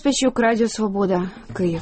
Паспічук, Радіо Свобода, Київ.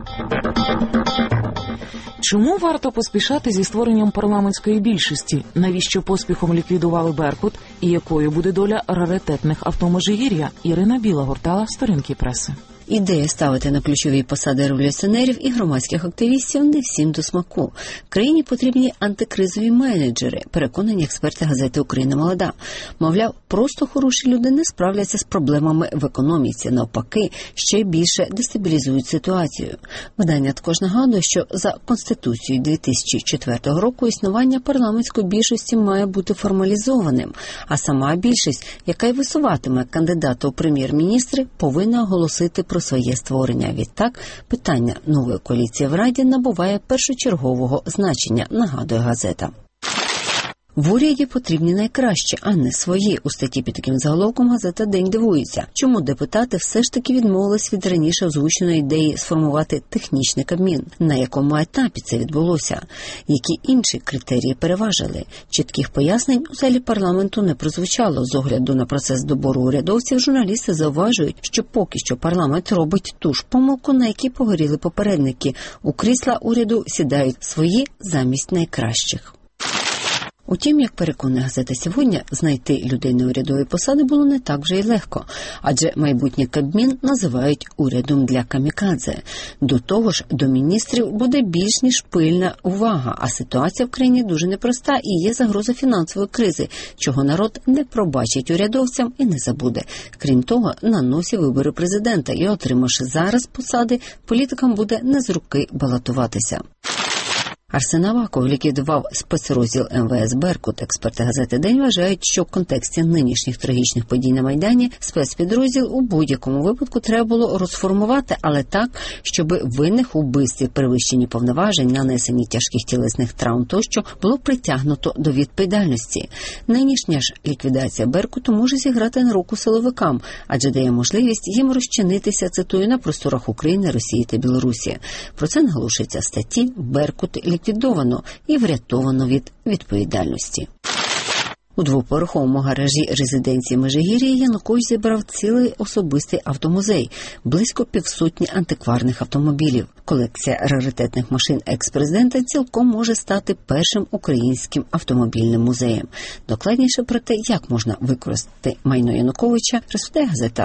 Чому варто поспішати зі створенням парламентської більшості? Навіщо поспіхом ліквідували «Беркут»? І якою буде доля раритетних авто Межигір'я? Ірина Біла гортала сторінки преси. Ідея ставити на ключові посади революціонерів і громадських активістів не всім до смаку. Країні потрібні антикризові менеджери, переконані експерти газети «Україна молода». Мовляв, просто хороші люди не справляться з проблемами в економіці, навпаки, ще більше дестабілізують ситуацію. Видання також нагадує, що за Конституцією 2004 року існування парламентської більшості має бути формалізованим, а сама більшість, яка й висуватиме кандидата у прем'єр-міністри, повинна оголосити про своє створення. Відтак, питання нової коаліції в Раді набуває першочергового значення, нагадує газета. В уряді потрібні найкращі, а не свої. У статті під таким заголовком газета «День» дивується, чому депутати все ж таки відмовились від раніше озвученої ідеї сформувати технічний Кабмін. На якому етапі це відбулося? Які інші критерії переважили? Чітких пояснень у залі парламенту не прозвучало. З огляду на процес добору урядовців, журналісти зауважують, що поки що парламент робить ту ж помилку, на якій погоріли попередники. У крісла уряду сідають свої замість найкращих. Утім, як переконує газета «Сьогодні», знайти людей на урядові посади було не так вже й легко, адже майбутній Кабмін називають урядом для камікадзе. До того ж, до міністрів буде більш ніж пильна увага, а ситуація в країні дуже непроста і є загроза фінансової кризи, чого народ не пробачить урядовцям і не забуде. Крім того, на носі вибори президента, і отримавши зараз посади, політикам буде не з руки балотуватися. Арсен Аваков ліквідував спецрозділ МВС «Беркут». Експерти газети «День» вважають, що в контексті нинішніх трагічних подій на Майдані спецпідрозділ у будь-якому випадку треба було розформувати, але так, щоб винних у вбивстві, перевищенні повноважень, нанесенні тяжких тілесних травм тощо було притягнуто до відповідальності. Нинішня ж ліквідація «Беркуту» може зіграти на руку силовикам, адже дає можливість їм розчинитися, цитую, на просторах України, Росії та Білорусі. Про це наголошується в статті «Беркут ліквідовано і врятовано від відповідальності». У двоповерховому гаражі резиденції Межигір'я Янукович зібрав цілий особистий автомузей, близько 500 антикварних автомобілів. Колекція раритетних машин екс-президента цілком може стати першим українським автомобільним музеєм. Докладніше про те, як можна використати майно Януковича, розповідає газета